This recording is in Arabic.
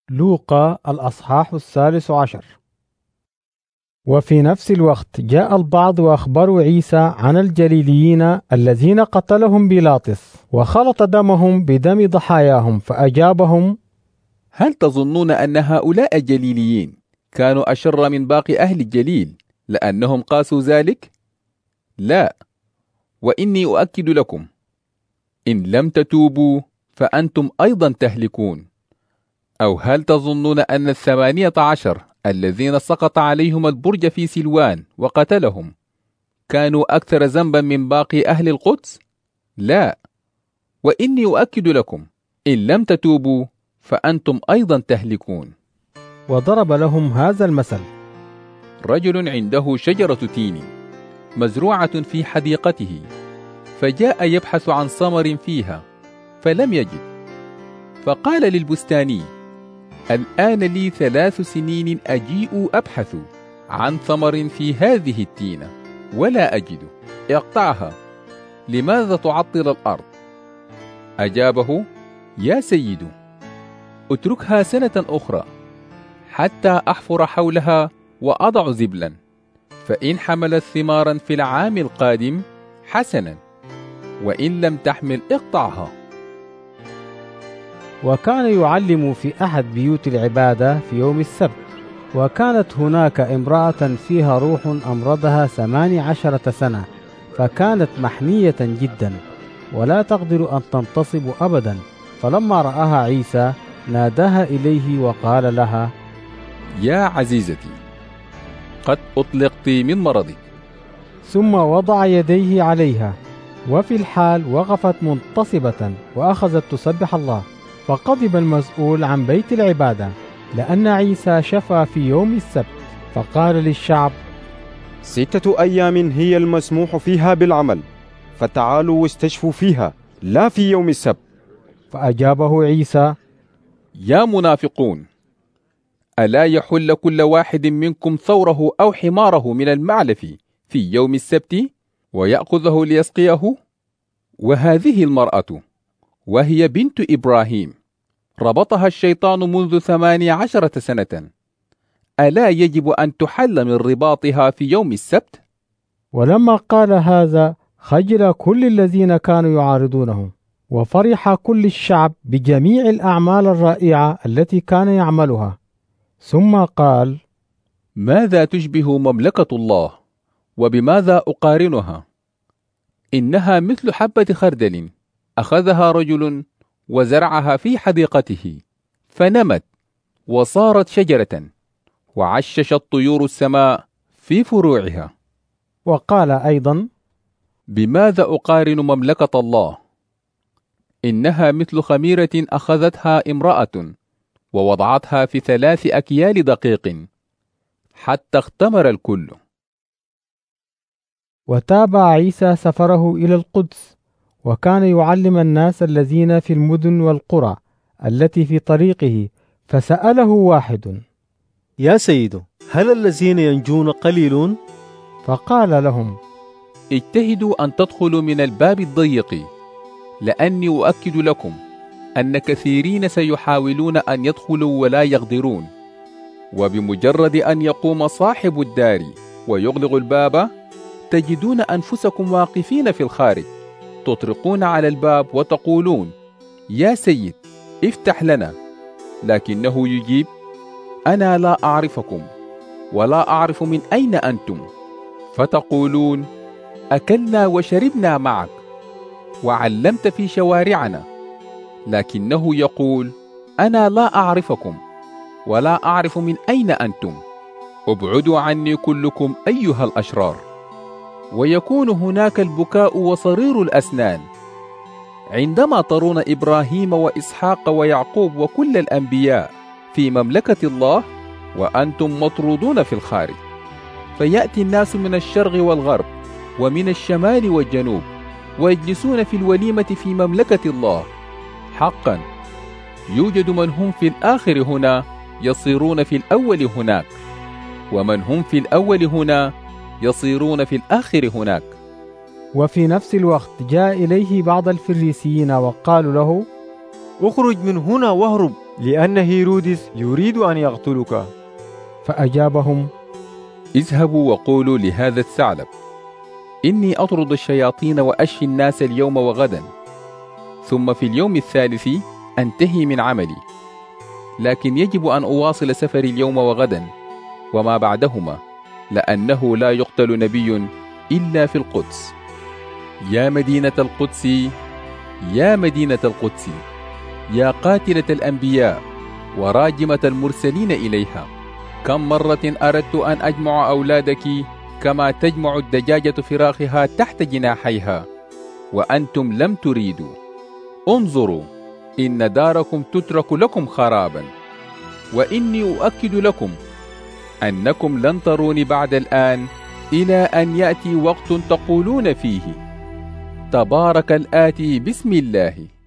لوقا الأصحاح 13. وفي نفس الوقت جاء البعض وأخبروا عيسى عن الجليليين الذين قتلهم بيلاطس وخلط دمهم بدم ضحاياهم، فأجابهم: هل تظنون أن هؤلاء الجليليين كانوا أشر من باقي أهل الجليل لأنهم قاسوا ذلك؟ لا، وإني أؤكد لكم إن لم تتوبوا فأنتم أيضا تهلكون. أو هل تظنون أن 18 الذين سقط عليهم البرج في سلوان وقتلهم كانوا أكثر ذنبا من باقي أهل القدس؟ لا، وإني أؤكد لكم إن لم تتوبوا فأنتم أيضا تهلكون. وضرب لهم هذا المثل: رجل عنده شجرة تين مزروعة في حديقته، فجاء يبحث عن ثمر فيها فلم يجد، فقال للبستاني: الآن لي 3 سنين أجيء أبحث عن ثمر في هذه التينة ولا أجد، اقطعها، لماذا تعطل الأرض؟ أجابه: يا سيد، اتركها سنة أخرى حتى أحفر حولها وأضع زبلا، فإن حملت ثمارا في العام القادم حسنا، وإن لم تحمل اقطعها. وكان يعلم في أحد بيوت العبادة في يوم السبت، وكانت هناك امرأة فيها روح أمرضها 18 سنة، فكانت محنية جدا ولا تقدر أن تنتصب أبدا. فلما رآها عيسى ناداها إليه وقال لها: يا عزيزتي، قد أطلقت من مرضك. ثم وضع يديه عليها، وفي الحال وقفت منتصبة وأخذت تسبح الله. فغضب المسؤول عن بيت العبادة لأن عيسى شفى في يوم السبت، فقال للشعب: 6 أيام هي المسموح فيها بالعمل، فتعالوا واستشفوا فيها، لا في يوم السبت. فأجابه عيسى: يا منافقون، ألا يحل كل واحد منكم ثوره أو حماره من المعلف في يوم السبت ويأخذه ليسقيه؟ وهذه المرأة وهي بنت إبراهيم ربطها الشيطان منذ 18 سنة، ألا يجب أن تحل من رباطها في يوم السبت؟ ولما قال هذا خجل كل الذين كانوا يعارضونه، وفرح كل الشعب بجميع الأعمال الرائعة التي كان يعملها. ثم قال: ماذا تشبه مملكة الله، وبماذا أقارنها؟ إنها مثل حبة خردل أخذها رجل وزرعها في حديقته، فنمت وصارت شجرة، وعششت طيور السماء في فروعها. وقال أيضا: بماذا أقارن مملكة الله؟ إنها مثل خميرة أخذتها امرأة ووضعتها في 3 أكيال دقيق حتى اختمر الكل. وتابع عيسى سفره إلى القدس، وكان يعلم الناس الذين في المدن والقرى التي في طريقه. فسأله واحد: يا سيد، هل الذين ينجون قليلون؟ فقال لهم: اجتهدوا أن تدخلوا من الباب الضيق، لأني أؤكد لكم أن كثيرين سيحاولون أن يدخلوا ولا يقدرون، وبمجرد أن يقوم صاحب الدار ويغلق الباب تجدون أنفسكم واقفين في الخارج، تطرقون على الباب وتقولون: يا سيد، افتح لنا. لكنه يجيب: أنا لا أعرفكم ولا أعرف من أين أنتم. فتقولون: أكلنا وشربنا معك وعلمت في شوارعنا. لكنه يقول: أنا لا أعرفكم ولا أعرف من أين أنتم، ابعدوا عني كلكم أيها الأشرار. ويكون هناك البكاء وصرير الأسنان عندما ترون إبراهيم وإسحاق ويعقوب وكل الأنبياء في مملكة الله وأنتم مطرودون في الخارج. فيأتي الناس من الشرق والغرب ومن الشمال والجنوب ويجلسون في الوليمة في مملكة الله. حقا يوجد من هم في الآخر هنا يصيرون في الأول هناك، ومن هم في الأول هنا يصيرون في الآخر هناك. وفي نفس الوقت جاء إليه بعض الفريسيين وقالوا له: اخرج من هنا واهرب لأن هيرودس يريد أن يقتلك. فأجابهم: اذهبوا وقولوا لهذا الثعلب: إني أطرد الشياطين وأشفي الناس اليوم وغدا، ثم في اليوم الثالث أنتهي من عملي. لكن يجب أن أواصل سفري اليوم وغدا وما بعدهما، لأنه لا يقتل نبي إلا في القدس. يا مدينة القدس، يا مدينة القدس، يا قاتلة الأنبياء وراجمة المرسلين إليها، كم مرة أردت أن أجمع أولادك كما تجمع الدجاجة فراخها تحت جناحيها، وأنتم لم تريدوا. انظروا، إن داركم تترك لكم خرابا، وإني أؤكد لكم أنكم لن تروني بعد الآن إلى أن يأتي وقت تقولون فيه: تبارك الآتي بسم الله.